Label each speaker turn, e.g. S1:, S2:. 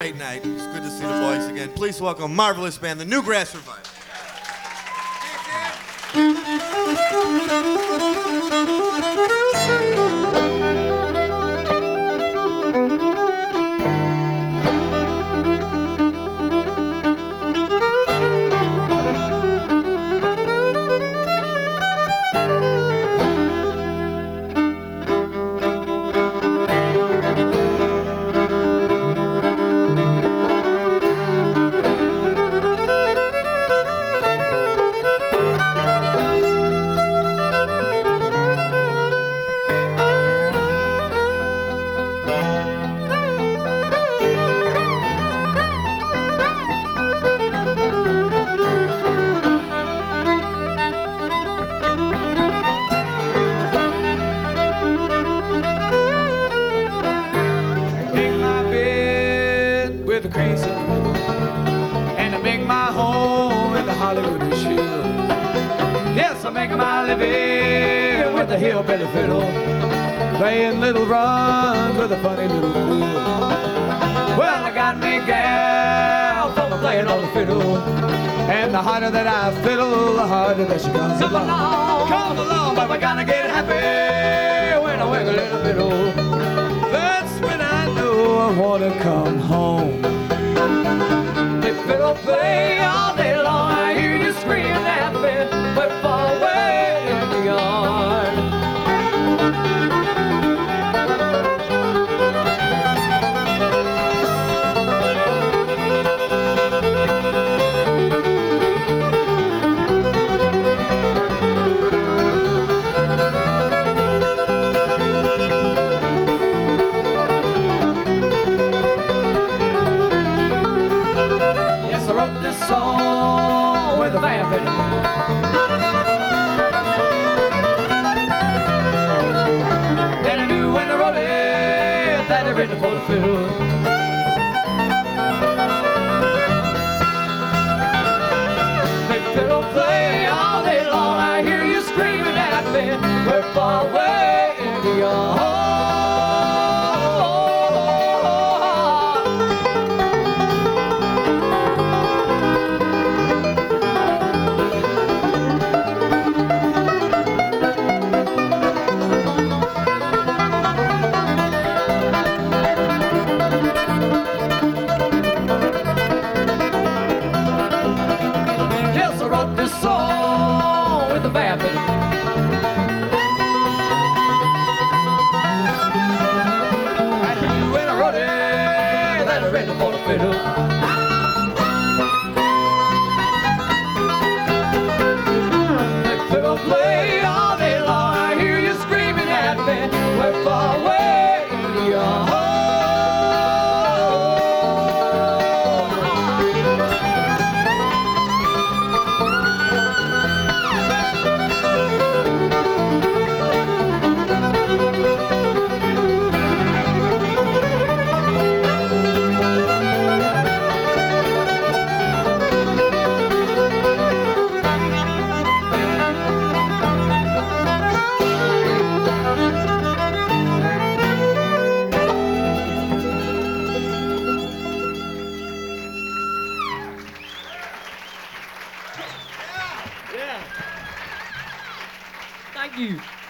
S1: Great night. It's good to see the boys again. Please welcome marvelous band, the Newgrass Revival.
S2: With a crazy groove, and I make my home in the Hollywood Hills. Yes, I make my living with the hillbilly fiddle, playing little runs with a funny little fool. Well, I got me a gal from playing on the fiddle, and the harder that I fiddle, the harder that she comes along. Come along, but we're gonna get happy when I wiggle a little fiddle. That's when I know I wanna come home. They fiddle play all day long. I hear you scream and laughing, but far away in the yard. Song with a band that I knew when I wrote it, that I written for the fiddle. They fiddle play all day long. I hear you screaming at me, we're far away in the yard. For the fiddle. They fiddle play all day long. I hear you screaming at me, we're far away in the yard. Thank you.